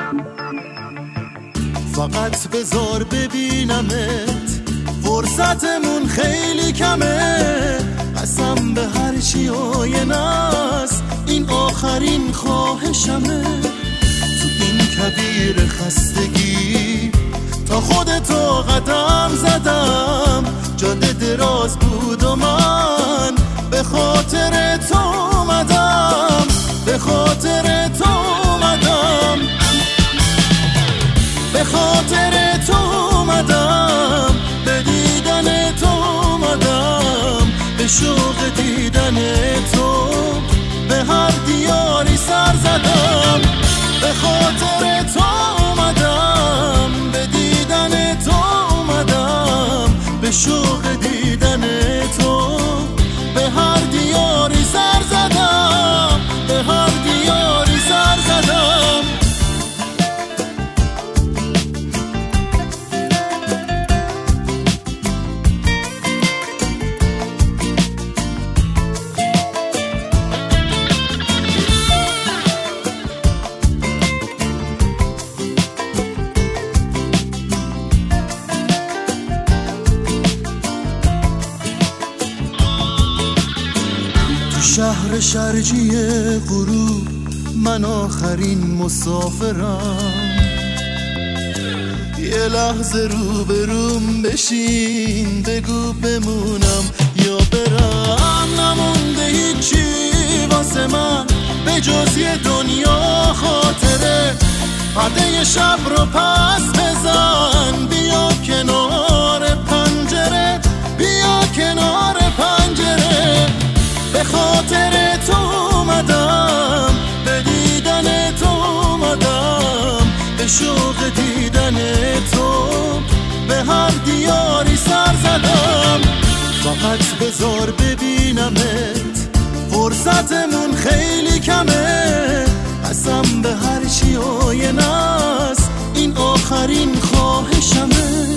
فقط بذار ببینمت، فرصتمون خیلی کمه. قسم به هر چی آینست، این آخرین خواهشمه. تو این کویر خستگی تا خودتو قدم زدم، جاده دراز بود و من به خاطر تو اومدم، به خاطر تو اومدم، به خاطر تو اومدم، به دیدن تو اومدم، به شوق دیدن تو به هر دیاری سر زدم، به خاطر تو اومدم، به دیدن تو اومدم، به شوق دیدن تو به هر دیاری سر زدم، به هر دیاری سر زدم. شهر شرجی غروب من آخرین مسافرم، یه لحظه روبروم بشین، بگو بمونم یا برم. نمونده هیچی واسه من به جز یه دنیا خاطره، پرده شب رو پس بزن، بیا کنار پنجره، بیا کنار پنجره. به خاطر تو اومدم، به دیدن تو اومدم، به شوق دیدن تو به هر دیاری سر زدم. فقط بذار ببینمت، فرصتمون خیلی کمه. قسم به هر چی آینست، این آخرین خواهشمه.